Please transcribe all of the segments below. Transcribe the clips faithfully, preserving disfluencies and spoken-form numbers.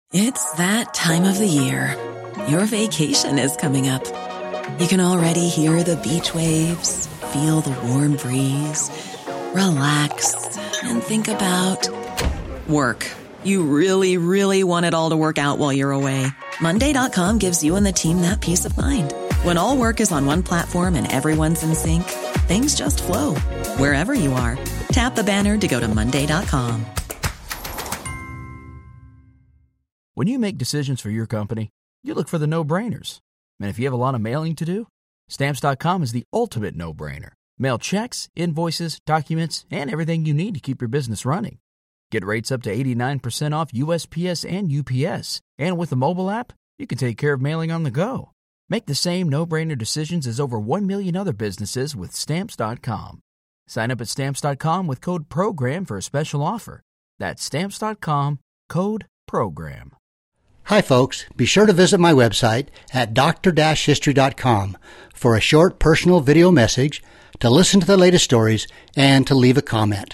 It's that time of the year. Your vacation is coming up. You can already hear the beach waves, feel the warm breeze, relax, and think about work. You really, really want it all to work out while you're away. Monday dot com gives you and the team that peace of mind. When all work is on one platform and everyone's in sync, things just flow. Wherever you are, tap the banner to go to Monday dot com. When you make decisions for your company, you look for the no-brainers. And if you have a lot of mailing to do, Stamps dot com is the ultimate no-brainer. Mail checks, invoices, documents, and everything you need to keep your business running. Get rates up to eighty-nine percent off U S P S and U P S. And with the mobile app, you can take care of mailing on the go. Make the same no-brainer decisions as over one million other businesses with Stamps dot com. Sign up at Stamps dot com with code PROGRAM for a special offer. That's Stamps dot com, code PROGRAM. Hi folks, be sure to visit my website at d r history dot com for a short personal video message, to listen to the latest stories, and to leave a comment.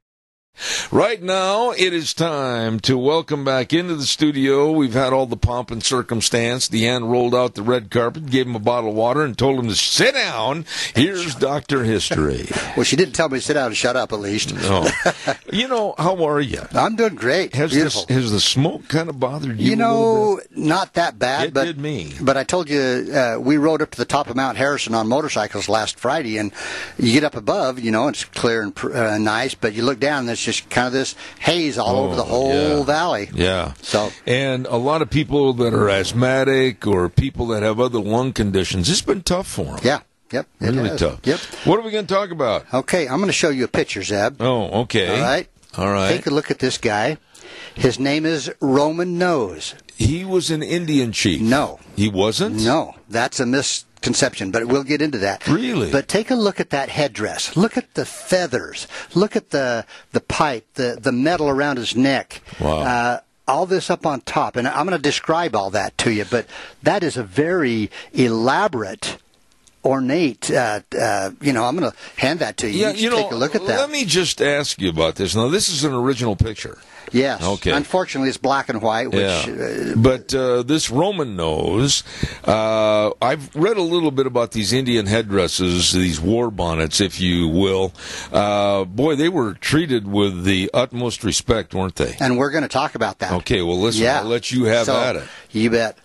Right now, it is time to welcome back into the studio. We've had all the pomp and circumstance. Deanne rolled out the red carpet, gave him a bottle of water, and told him to sit down. Here's Doctor History. Well, she didn't tell me to sit down and shut up, at least. No. You know, how are you? I'm doing great. Has, Beautiful. This, has the smoke kind of bothered you You know, a little bit? Not that bad. It but, did me. But I told you, uh, we rode up to the top of Mount Harrison on motorcycles last Friday, and you get up above, you know, it's clear and uh, nice, but you look down, and there's just kind of this haze all oh, over the whole yeah. valley. Yeah. So, and a lot of people that are asthmatic or people that have other lung conditions, it's been tough for them. Yeah. Yep. It Really has. tough. Yep. What are we going to talk about? Okay, I'm going to show you a picture, Zeb. Oh, okay. All right. All right. Take a look at this guy. His name is Roman Nose. He was an Indian chief. No. He wasn't? No. That's a misconception, but we'll get into that. Really? But take a look at that headdress. Look at the feathers. Look at the the pipe, the, the metal around his neck. Wow. Uh, all this up on top. And I'm going to describe all that to you, but that is a very elaborate, ornate, uh, uh, you know, I'm going to hand that to you. Yeah, you, you know, take a look at that. Let me just ask you about this. Now, this is an original picture. Yes. Okay. Unfortunately, it's black and white. Which, yeah. uh, but uh, this Roman nose, uh, I've read a little bit about these Indian headdresses, these war bonnets, if you will. Uh, boy, they were treated with the utmost respect, weren't they? And we're going to talk about that. Okay, well, listen, yeah. I'll let you have so, at it. You bet.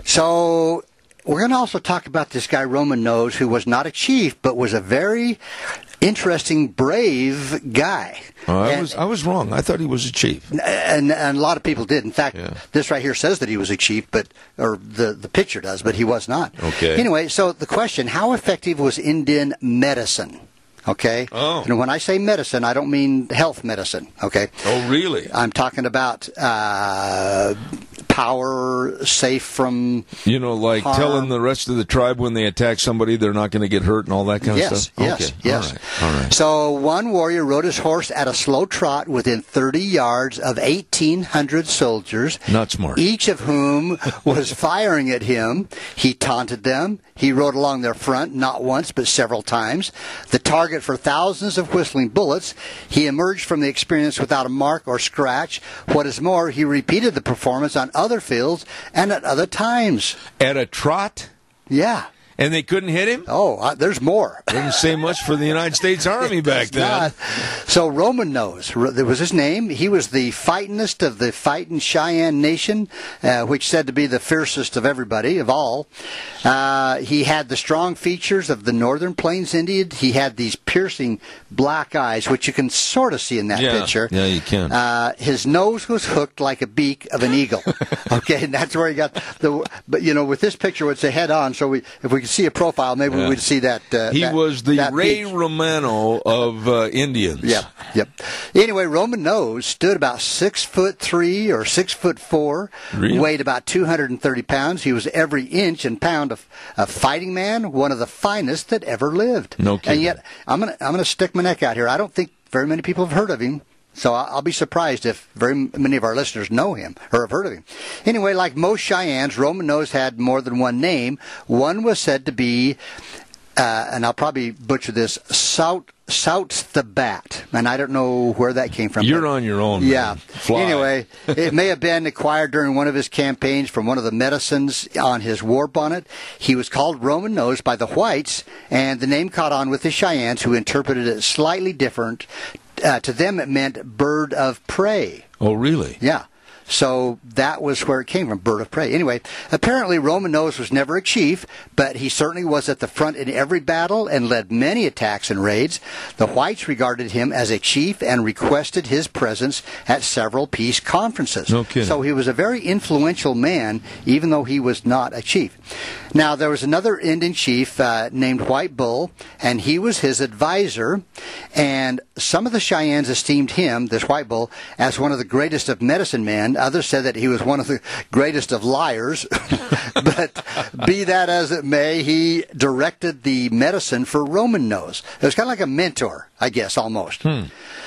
So we're going to also talk about this guy, Roman Nose, who was not a chief, but was a very interesting, brave guy. Oh, I and, was I was wrong. I thought he was a chief. And, and a lot of people did. In fact, yeah. this right here says that he was a chief, but or the, the picture does, but he was not. Okay. Anyway, so the question, how effective was Indian medicine? Okay? Oh. And when I say medicine, I don't mean health medicine. Okay? Oh, really? I'm talking about uh, power, safe from You know, like harm. telling the rest of the tribe when they attack somebody they're not going to get hurt and all that kind yes, of stuff? Yes, okay. yes, All right. All right. So one warrior rode his horse at a slow trot within thirty yards of eighteen hundred soldiers. Not smart. Each of whom was firing at him. He taunted them. He rode along their front, not once, but several times. The target for thousands of whistling bullets. He emerged from the experience without a mark or scratch. What is more, he repeated the performance on other fields and at other times. At a trot? Yeah. And they couldn't hit him? Oh, uh, there's more. Didn't say much for the United States Army back then. Not. So Roman Nose, that was his name. He was the fightingest of the fighting Cheyenne Nation, uh, which said to be the fiercest of everybody, of all. Uh, he had the strong features of the Northern Plains Indian. He had these piercing black eyes, which you can sort of see in that yeah. picture. Yeah, you can. Uh, his nose was hooked like a beak of an eagle. Okay, and that's where he got the. But you know, with this picture, it's a head on. So we, if we could see a profile, maybe yeah. we'd see that. Uh, he that, was the that Ray beak. Romano of uh, Indians. Yep, yep. Anyway, Roman Nose stood about six foot three or six foot four, really? Weighed about two hundred and thirty pounds. He was every inch and pound of a fighting man, one of the finest that ever lived. No kidding. And yet, I'm gonna I'm gonna stick my neck out here. I don't think very many people have heard of him. So I'll be surprised if very many of our listeners know him or have heard of him. Anyway, like most Cheyennes, Roman Nose had more than one name. One was said to be, uh, and I'll probably butcher this, Saut Sout's the bat, and I don't know where that came from. You're on your own, man. Yeah. Fly. Anyway, it may have been acquired during one of his campaigns from one of the medicines on his war bonnet. He was called Roman Nose by the whites, and the name caught on with the Cheyennes, who interpreted it slightly different. Uh, to them, it meant bird of prey. Oh, really? Yeah. So that was where it came from, bird of prey. Anyway, apparently Roman Nose was never a chief, but he certainly was at the front in every battle and led many attacks and raids. The whites regarded him as a chief and requested his presence at several peace conferences. No kidding. So he was a very influential man, even though he was not a chief. Now, there was another Indian chief uh, named White Bull, and he was his advisor, and some of the Cheyennes esteemed him, this White Bull, as one of the greatest of medicine men. Others said that he was one of the greatest of liars. But be that as it may, he directed the medicine for Roman Nose. It was kind of like a mentor, I guess, almost. Hmm.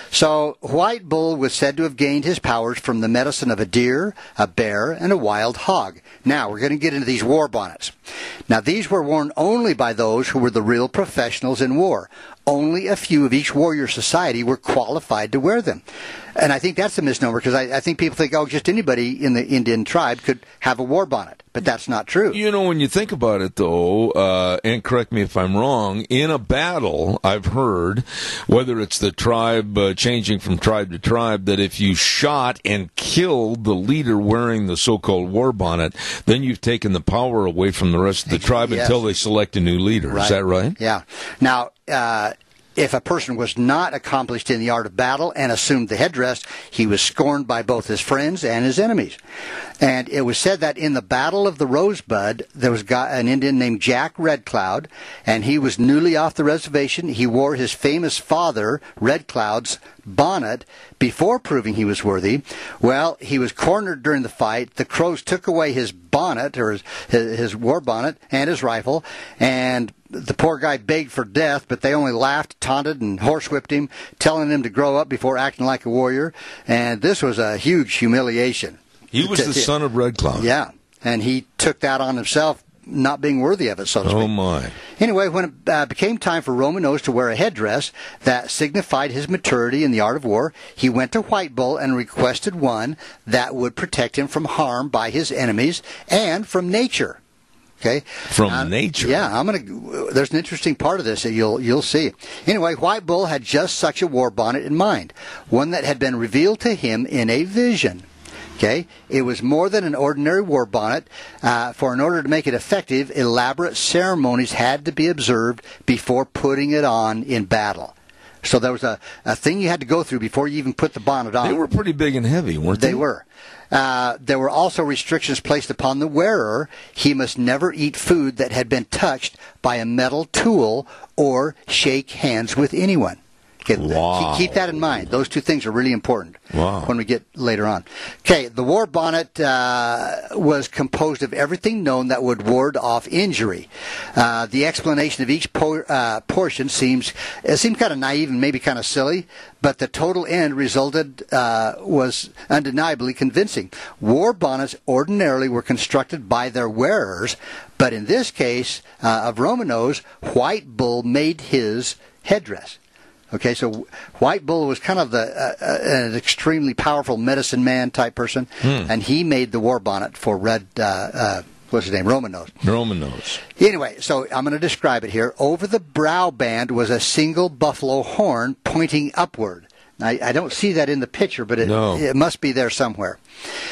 So White Bull was said to have gained his powers from the medicine of a deer, a bear, and a wild hog. Now, we're going to get into these war bonnets. Now, these were worn only by those who were the real professionals in war. Only a few of each warrior society were qualified to wear them. And I think that's a misnomer, because I, I think people think, oh, just anybody in the Indian tribe could have a war bonnet. But that's not true. You know, when you think about it, though, uh, and correct me if I'm wrong, in a battle, I've heard, whether it's the tribe uh, changing from tribe to tribe, that if you shot and killed the leader wearing the so-called war bonnet, then you've taken the power away from the rest of the tribe yes. until they select a new leader. Right. Is that right? Yeah. Now, uh, if a person was not accomplished in the art of battle and assumed the headdress, he was scorned by both his friends and his enemies. And it was said that in the Battle of the Rosebud, there was an Indian named Jack Red Cloud, and he was newly off the reservation. He wore his famous father, Red Cloud's bonnet, before proving he was worthy. Well, he was cornered during the fight. The Crows took away his bonnet, or his, his, his war bonnet, and his rifle, and the poor guy begged for death, but they only laughed, taunted, and horsewhipped him, telling him to grow up before acting like a warrior. And this was a huge humiliation. He was the son of Red Cloud. Yeah, and he took that on himself, not being worthy of it, so to speak. Oh, my. Anyway, when it uh, became time for Roman Nose to wear a headdress that signified his maturity in the art of war, he went to White Bull and requested one that would protect him from harm by his enemies and from nature. Okay. From uh, nature. Yeah, I'm gonna. There's an interesting part of this that you'll you'll see. Anyway, White Bull had just such a war bonnet in mind, one that had been revealed to him in a vision. Okay, it was more than an ordinary war bonnet. Uh, for in order to make it effective, elaborate ceremonies had to be observed before putting it on in battle. So there was a, a thing you had to go through before you even put the bonnet on. They were pretty big and heavy, weren't they? They were. Uh, there were also restrictions placed upon the wearer. He must never eat food that had been touched by a metal tool or shake hands with anyone. Okay, wow. Keep that in mind. Those two things are really important wow. when we get later on. Okay, the war bonnet uh, was composed of everything known that would ward off injury. Uh, the explanation of each po- uh, portion seems it seemed kind of naive and maybe kind of silly, but the total end resulted uh, was undeniably convincing. War bonnets ordinarily were constructed by their wearers, but in this case uh, of Roman Nose, White Bull made his headdress. Okay, so White Bull was kind of the uh, uh, an extremely powerful medicine man type person, hmm. and he made the war bonnet for Red, uh, uh, what's his name, Roman Nose. Roman Nose. Anyway, so I'm going to describe it here. Over the brow band was a single buffalo horn pointing upward. I, I don't see that in the picture, but it, no. it must be there somewhere.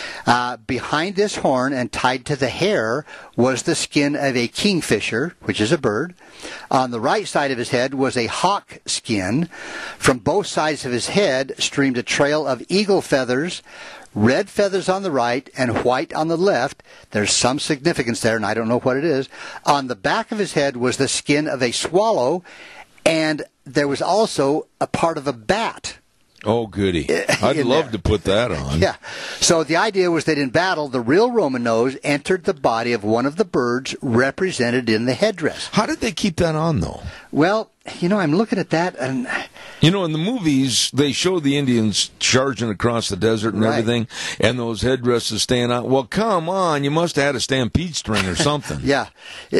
Uh, behind this horn and tied to the hair was the skin of a kingfisher, which is a bird. On the right side of his head was a hawk skin. From both sides of his head streamed a trail of eagle feathers, red feathers on the right and white on the left. There's some significance there, and I don't know what it is. On the back of his head was the skin of a swallow, and there was also a part of a bat. Oh, goody. I'd love there. to put that on. Yeah. So the idea was that in battle, the real Roman Nose entered the body of one of the birds represented in the headdress. How did they keep that on, though? Well, you know, I'm looking at that, and You know, in the movies, they show the Indians charging across the desert and Right. everything, and those headdresses staying out. Well, come on, you must have had a stampede string or something. Yeah,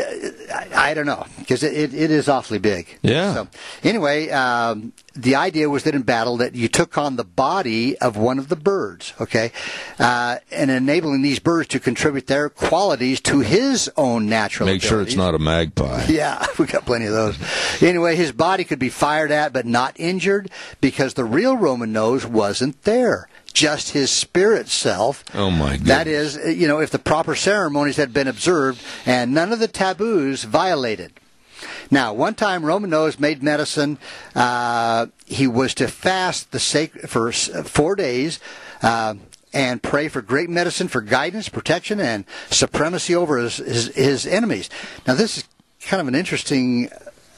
I, I don't know, because it, it, it is awfully big. Yeah. So, anyway, um, the idea was that in battle that you took on the body of one of the birds, okay, uh, and enabling these birds to contribute their qualities to his own natural Make sure it's abilities. not a magpie. Yeah, we got plenty of those. Anyway, his body could be fired at but not injured because the real Roman nose wasn't there. Just his spirit self. Oh, my goodness. That is, you know, if the proper ceremonies had been observed and none of the taboos violated. Now, one time Roman nose made medicine. Uh, he was to fast the sac- for four days uh, and pray for great medicine, for guidance, protection, and supremacy over his, his, his enemies. Now, this is kind of an interesting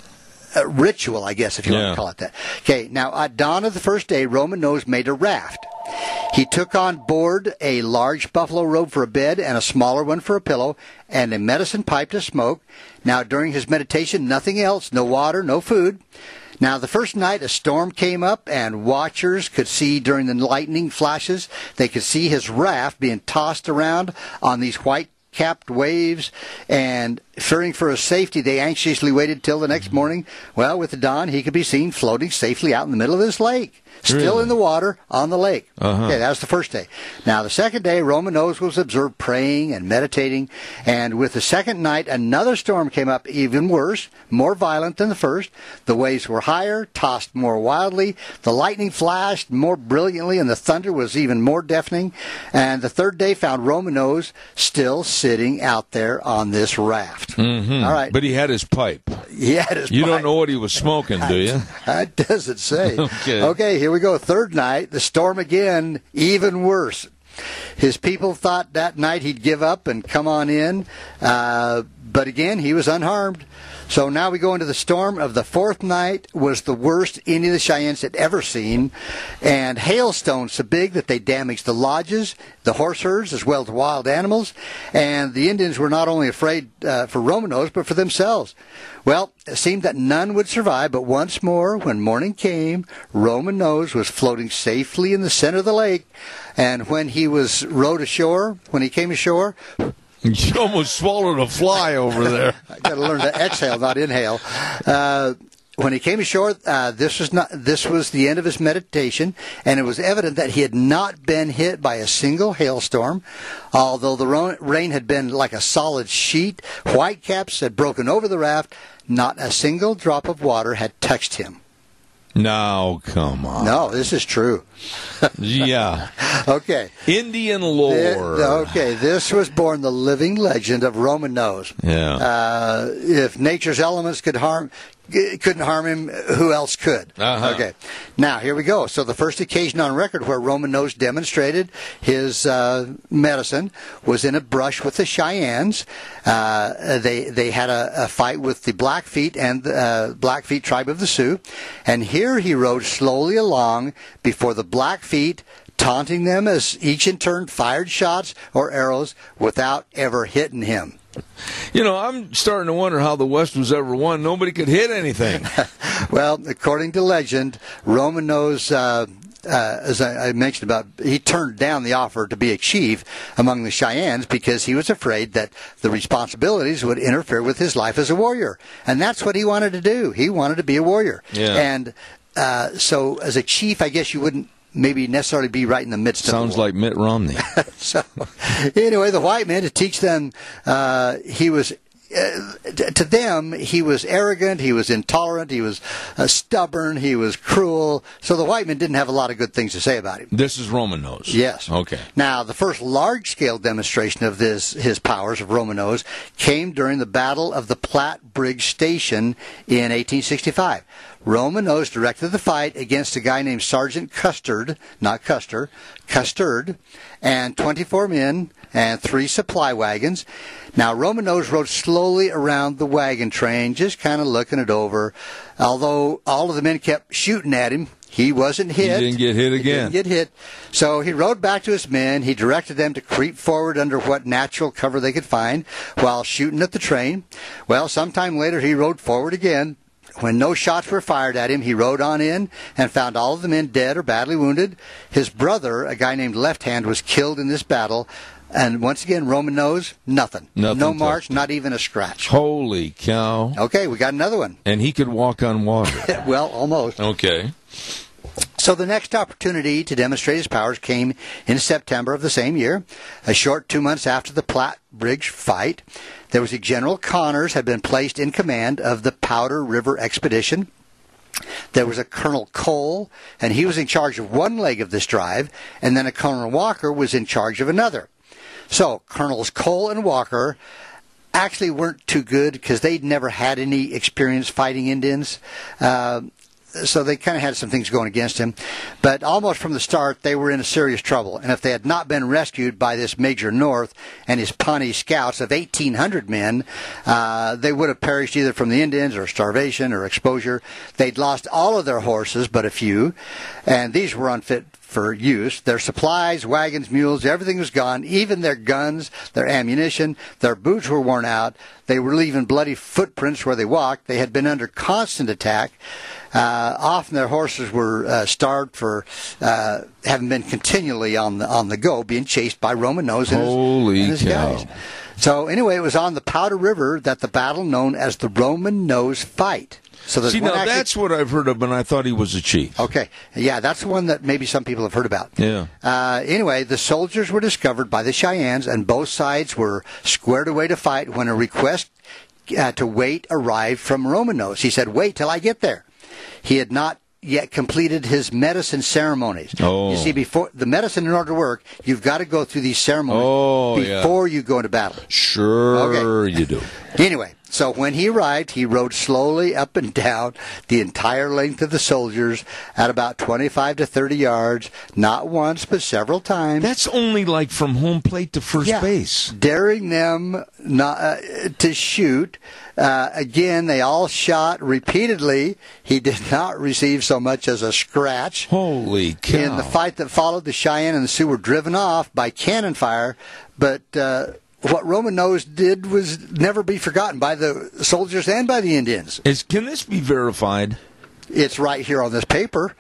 uh, ritual, I guess, if you Yeah. want to call it that. Okay, now, at dawn of the first day, Roman nose made a raft. He took on board a large buffalo robe for a bed and a smaller one for a pillow and a medicine pipe to smoke. Now, during his meditation, nothing else, no water, no food. Now, the first night, a storm came up, and watchers could see during the lightning flashes, they could see his raft being tossed around on these white-capped waves, and fearing for his safety, they anxiously waited till the next morning. Well, with the dawn, he could be seen floating safely out in the middle of this lake, still Really? in the water on the lake. Uh-huh. Okay, that was the first day. Now, the second day, Roman nose was observed praying and meditating, and with the second night, another storm came up, even worse, more violent than the first. The waves were higher, tossed more wildly, the lightning flashed more brilliantly, and the thunder was even more deafening. And the third day found Roman nose still sitting out there on this raft. Mm-hmm. All right. But he had his pipe. He had his You pipe. don't know what he was smoking, do you? That doesn't say. Okay. Okay, here we go. Third night, the storm again, even worse. His people thought that night he'd give up and come on in, uh, but again, he was unharmed. So now we go into the storm of the fourth night, was the worst any of the Cheyennes had ever seen, and hailstones so big that they damaged the lodges, the horse herds, as well as wild animals, and the Indians were not only afraid uh, for Roman nose, but for themselves. Well, it seemed that none would survive, but once more, when morning came, Roman nose was floating safely in the center of the lake, and when he was rowed ashore, when he came ashore, You almost swallowed a fly over there. I got to learn to exhale, not inhale. Uh, when he came ashore, uh, this was not. This was the end of his meditation, and it was evident that he had not been hit by a single hailstorm. Although the ro- rain had been like a solid sheet, whitecaps had broken over the raft. Not a single drop of water had touched him. Now, come on. No, this is true. Yeah. Okay. Indian lore. Th- okay, this was born the living legend of Roman nose. Yeah. Uh, if nature's elements could harm, couldn't harm him, who else could? Uh-huh. Okay. Now here we go. So the first occasion on record where Roman nose demonstrated his uh, medicine was in a brush with the Cheyennes. Uh, they they had a, a fight with the Blackfeet and the uh, Blackfeet tribe of the Sioux, and here he rode slowly along before the Blackfeet, taunting them as each in turn fired shots or arrows without ever hitting him. You know, I'm starting to wonder how the West was ever won. Nobody could hit anything. Well, according to legend, Roman nose, uh, uh, as I, I mentioned about, he turned down the offer to be a chief among the Cheyennes because he was afraid that the responsibilities would interfere with his life as a warrior. And that's what he wanted to do. He wanted to be a warrior. Yeah. And uh, so as a chief, I guess you wouldn't maybe necessarily be right in the midst of Sounds the war. like Mitt Romney. So, anyway, the white men, to teach them, uh, he was, uh, to them, he was arrogant, he was intolerant, he was uh, stubborn, he was cruel. So the white men didn't have a lot of good things to say about him. This is Roman nose. Yes. Okay. Now, the first large-scale demonstration of this, his powers of Roman nose, came during the Battle of the Platte Bridge Station in eighteen sixty-five. Roman nose directed the fight against a guy named Sergeant Custard, not Custer, Custard, and twenty-four men and three supply wagons. Now, Roman nose rode slowly around the wagon train, just kind of looking it over. Although all of the men kept shooting at him, he wasn't hit. He didn't get hit He again. didn't get hit. So he rode back to his men. He directed them to creep forward under what natural cover they could find while shooting at the train. Well, sometime later he rode forward again, when no shots were fired at him, he rode on in and found all of the men dead or badly wounded. His brother, a guy named Left Hand, was killed in this battle. And once again, Roman nose, nothing. Nothing no marks, touched. not even a scratch. Holy cow. Okay, we got another one. And he could walk on water. Well, almost. Okay. So the next opportunity to demonstrate his powers came in September of the same year, a short two months after the Platte Bridge fight. There was a General Connors had been placed in command of the Powder River expedition. There was a Colonel Cole, and he was in charge of one leg of this drive, and then a Colonel Walker was in charge of another. So Colonels Cole and Walker actually weren't too good because they'd never had any experience fighting Indians. Uh, so they kind of had some things going against him. But almost from the start, they were in serious trouble. And if they had not been rescued by this Major North and his Pawnee scouts of eighteen hundred men, uh, they would have perished either from the Indians or starvation or exposure. They'd lost all of their horses but a few, and these were unfit for use. Their supplies, wagons, mules, everything was gone. Even their guns, their ammunition, their boots were worn out. They were leaving bloody footprints where they walked. They had been under constant attack. Uh, often their horses were uh, starved for uh, having been continually on the on the go, being chased by Roman Nose and his, Holy and his cow. guys. So anyway, it was on the Powder River that the battle known as the Roman Nose Fight. So there's See, one now actually- that's what I've heard of, and I thought he was a chief. Okay. Yeah, that's the one that maybe some people have heard about. Yeah. Uh, anyway, the soldiers were discovered by the Cheyennes, and both sides were squared away to fight when a request uh, to wait arrived from Roman Nose. He said, wait till I get there. He had not yet completed his medicine ceremonies. Oh. You see, before the medicine, in order to work, you've got to go through these ceremonies Oh, yeah. before you go into battle. Sure Okay. you do. Anyway, so when he arrived, he rode slowly up and down the entire length of the soldiers at about twenty-five to thirty yards, not once but several times. That's only like from home plate to first Yeah. base. Daring them not, uh, to shoot. Uh, again, they all shot repeatedly. He did not receive so much as a scratch. Holy cow. In the fight that followed, the Cheyenne and the Sioux were driven off by cannon fire, but uh, what Roman Nose did was never be forgotten by the soldiers and by the Indians. Is, can this be verified? It's right here on this paper.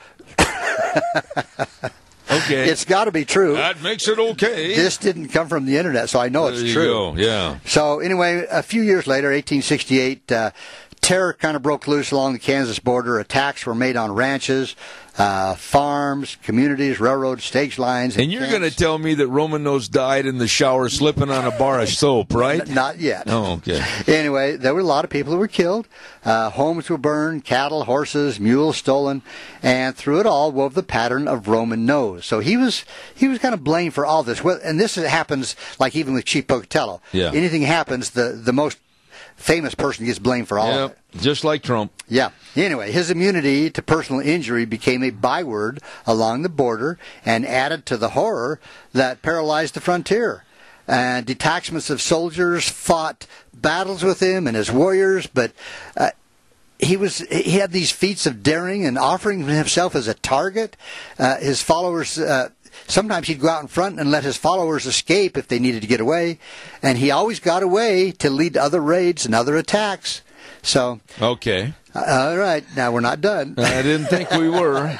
Okay. It's got to be true. That makes it okay. This didn't come from the internet, so I know it's there you true. go. Yeah. So anyway, a few years later, eighteen sixty-eight, uh, terror kind of broke loose along the Kansas border. Attacks were made on ranches, uh, farms, communities, railroads, stage lines. And you're going to tell me that Roman Nose died in the shower slipping on a bar of soap, right? Not yet. Oh, okay. Anyway, there were a lot of people who were killed. Uh, homes were burned, cattle, horses, mules stolen, and through it all wove the pattern of Roman Nose. So he was he was kind of blamed for all this. Well, and this happens like even with Chief Pocatello. Yeah. Anything happens, the the most famous person gets blamed for all of Yep. it. Just like Trump. Yeah. Anyway, his immunity to personal injury became a byword along the border and added to the horror that paralyzed the frontier. And detachments of soldiers fought battles with him and his warriors, but uh, he was he had these feats of daring and offering himself as a target. Uh, his followers. Uh, Sometimes he'd go out in front and let his followers escape if they needed to get away, and he always got away to lead other raids and other attacks. So, Okay. uh, all right, now we're not done. I didn't think we were.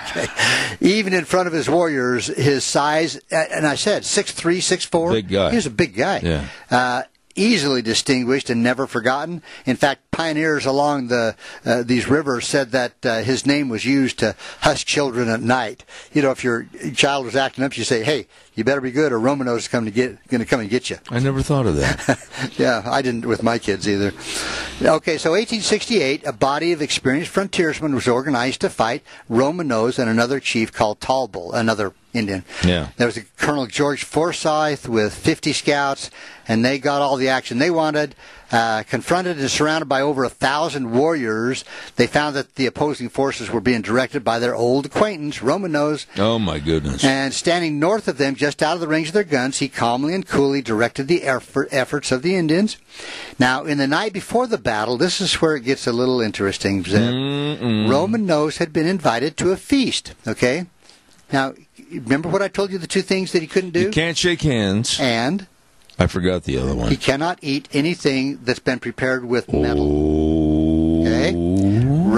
Even in front of his warriors, his size, uh, and I said six three, six four. Big guy. He was a big guy. Yeah. Uh, easily distinguished and never forgotten. In fact, pioneers along the uh, these rivers said that uh, his name was used to hush children at night. You know, if your child was acting up, you say, "Hey, you better be good, or Roman Nose is coming to get going to come and get you." I never thought of that. Yeah, I didn't with my kids either. Okay, so eighteen sixty-eight, a body of experienced frontiersmen was organized to fight Roman Nose and another chief called Tall Bull, another Indian. Yeah. There was a Colonel George Forsyth with fifty scouts, and they got all the action they wanted. Uh, confronted and surrounded by over a thousand warriors, they found that the opposing forces were being directed by their old acquaintance, Roman Nose. Oh, my goodness. And standing north of them, just out of the range of their guns, he calmly and coolly directed the effort, efforts of the Indians. Now, in the night before the battle, this is where it gets a little interesting, Zeb. Mm-mm. Roman Nose had been invited to a feast, okay? Now, remember what I told you, the two things that he couldn't do? You can't shake hands. And I forgot the other one. he cannot eat anything that's been prepared with metal. Oh. Okay?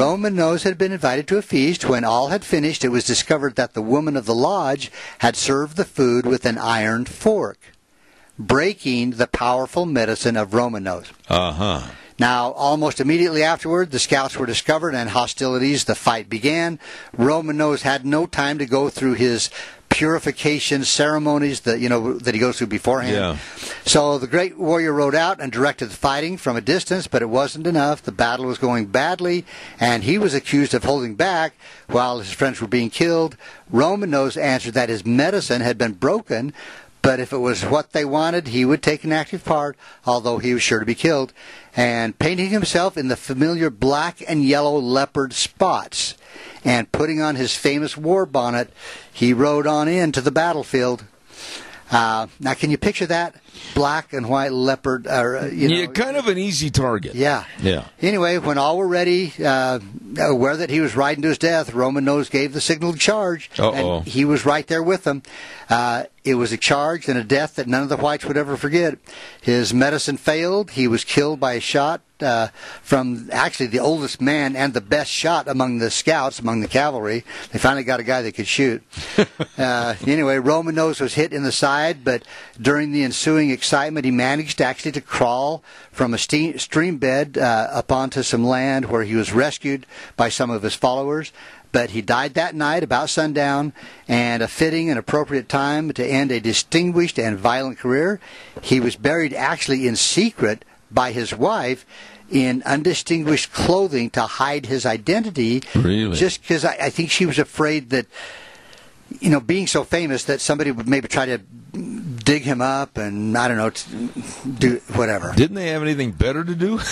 Roman Nose had been invited to a feast. When all had finished, it was discovered that the woman of the lodge had served the food with an iron fork, breaking the powerful medicine of Roman Nose. Uh-huh. Now, almost immediately afterward, the scouts were discovered and hostilities, the fight began. Roman Nose had no time to go through his purification ceremonies that, you know, that he goes through beforehand. Yeah. So the great warrior rode out and directed the fighting from a distance, but it wasn't enough. The battle was going badly, and he was accused of holding back while his friends were being killed. Roman Nose answered that his medicine had been broken, but if it was what they wanted, he would take an active part, although he was sure to be killed. And painting himself in the familiar black and yellow leopard spots, and putting on his famous war bonnet, he rode on into the battlefield. Uh, now, can you picture that? Black and white leopard. Uh, you know, yeah, kind of an easy target. Yeah. Yeah. Anyway, when all were ready, uh, aware that he was riding to his death, Roman Nose gave the signal to charge. Uh-oh. And he was right there with them. Uh, it was a charge and a death that none of the whites would ever forget. His medicine failed. He was killed by a shot uh, from actually the oldest man and the best shot among the scouts, among the cavalry. They finally got a guy that could shoot. uh, anyway, Roman Nose was hit in the side, but during the ensuing excitement, he managed actually to crawl from a ste- stream bed uh, up onto some land where he was rescued by some of his followers. But he died that night about sundown, and a fitting and appropriate time to end a distinguished and violent career. He was buried actually in secret by his wife in undistinguished clothing to hide his identity. Really? Just because I, I think she was afraid that, you know, being so famous that somebody would maybe try to dig him up and, I don't know, do whatever. Didn't they have anything better to do?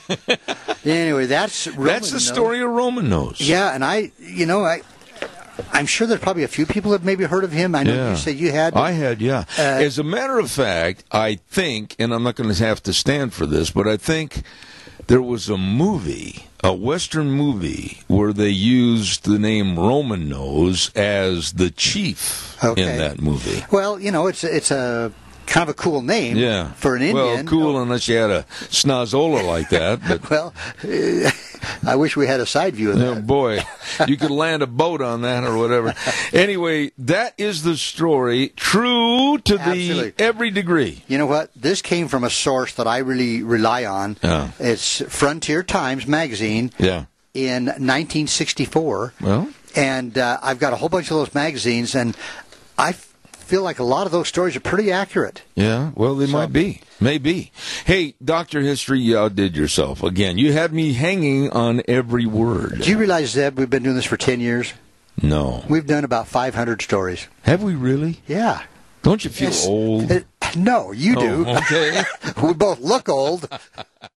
Anyway, that's Roman That's the Nose. story of Roman Nose. Yeah, and I, you know, I, I'm sure there's probably a few people that maybe heard of him. I know Yeah. you said you had. I had, yeah. Uh, As a matter of fact, I think, and I'm not going to have to stand for this, but I think there was a movie, a Western movie, where they used the name Roman Nose as the chief Okay. in that movie. Well, you know, it's it's a kind of a cool name Yeah. for an Indian. Well, cool unless you had a snozzola like that. But Well, uh, I wish we had a side view of oh, that. boy, you could land a boat on that or whatever. Anyway, that is the story, true to Absolutely. the every degree. You know what? This came from a source that I really rely on. Yeah. It's Frontier Times magazine Yeah. in nineteen sixty-four. Well, And uh, I've got a whole bunch of those magazines, and I f- feel like a lot of those stories are pretty accurate. yeah, well, they might be. Maybe. Hey, Doctor History, you outdid yourself. Again, you had me hanging on every word. Do you realize, Zeb, we've been doing this for ten years? No. We've done about five hundred stories. Have we really? Yeah. Don't you feel It's- old? it- no, you do. Oh, okay. We both look old.